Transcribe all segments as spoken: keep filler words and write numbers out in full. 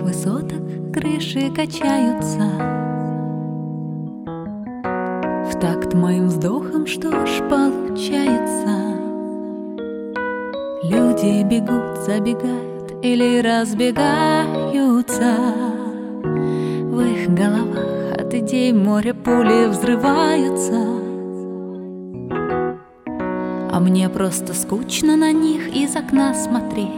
высоток крыши качаются в такт моим вздохом, что ж получается? Люди бегут, забегают или разбегаются. В их головах от идей море пули взрываются. А мне просто скучно на них из окна смотреть.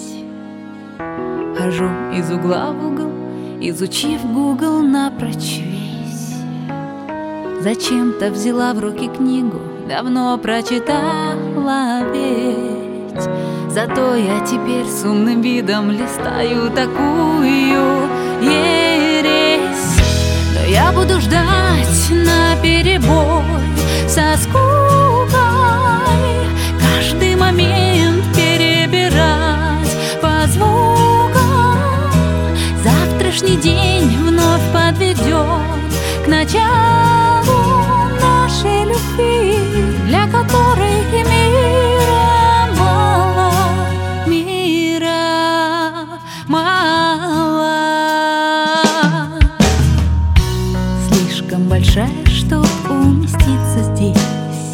Хожу из угла в угол, изучив Google напрочь весь. Зачем-то взяла в руки книгу, давно прочитала ведь. Зато я теперь с умным видом листаю такую ересь. Но я буду ждать наперебой со скукой, каждый момент перебирать по звукам. Завтрашний день вновь подведет к началу нашей любви, для которой мира мало, мира мало. Слишком большая, чтоб уместиться здесь.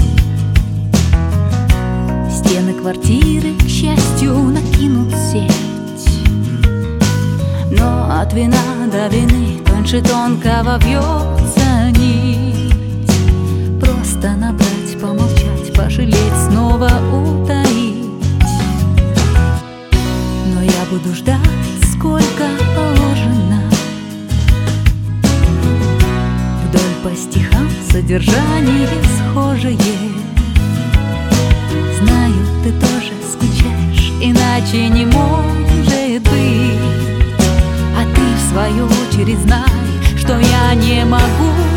Стены квартиры, к счастью, накинут сеть. Но от вина до вины тоньше тонкого вьется нить. Просто набрать, помолчать, пожалеть, снова утаить. Но я буду ждать, сколько положено. Вдоль по стихам содержание схожее. Знаю, ты тоже скучаешь, иначе не может быть. А ты в свою очередь знай, что я не могу